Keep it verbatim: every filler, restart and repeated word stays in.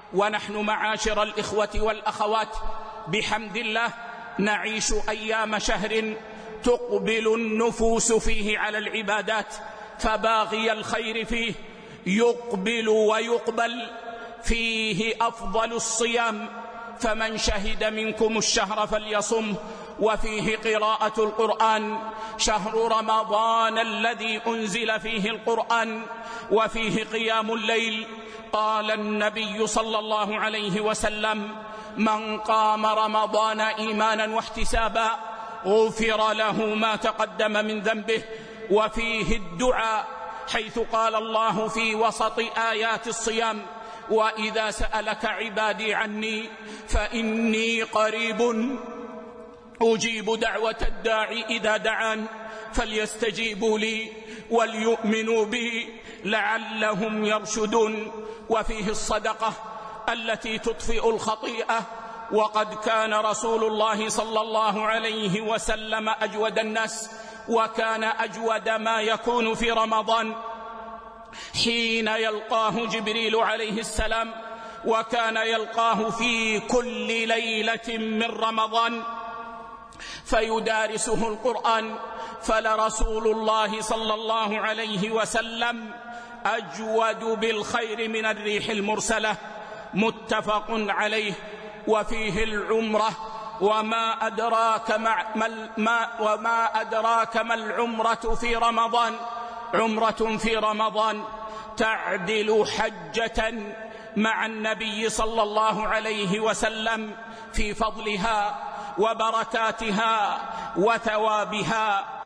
ونحن معاشر الإخوة والأخوات بحمد الله نعيش أيام شهر تقبل النفوس فيه على العبادات، فباغي الخير فيه يقبل ويقبل فيه أفضل الصيام، فمن شهد منكم الشهر فليصم، وفيه قراءة القرآن، شهر رمضان الذي أنزل فيه القرآن، وفيه قيام الليل. قال النبي صلى الله عليه وسلم: من قام رمضان إيمانا واحتسابا غفر له ما تقدم من ذنبه. وفيه الدعاء، حيث قال الله في وسط آيات الصيام: وإذا سألك عبادي عني فإني قريب أجيب دعوة الداعي إذا دعان فليستجيبوا لي وليؤمنوا بي لعلهم يرشدون. وفيه الصدقة التي تطفئ الخطيئة، وقد كان رسول الله صلى الله عليه وسلم أجود الناس، وكان أجود ما يكون في رمضان حين يلقاه جبريل عليه السلام، وكان يلقاه في كل ليلة من رمضان فيدارسه القرآن. فلرسول الله صلى الله عليه وسلم أجود بالخير من الريح المرسلة، متفق عليه. وفيه العمرة، وما أدراك ما, ما, وما أدراك ما العمرة في رمضان، عمرة في رمضان تعدل حجة مع النبي صلى الله عليه وسلم في فضلها وبركاتها وثوابها.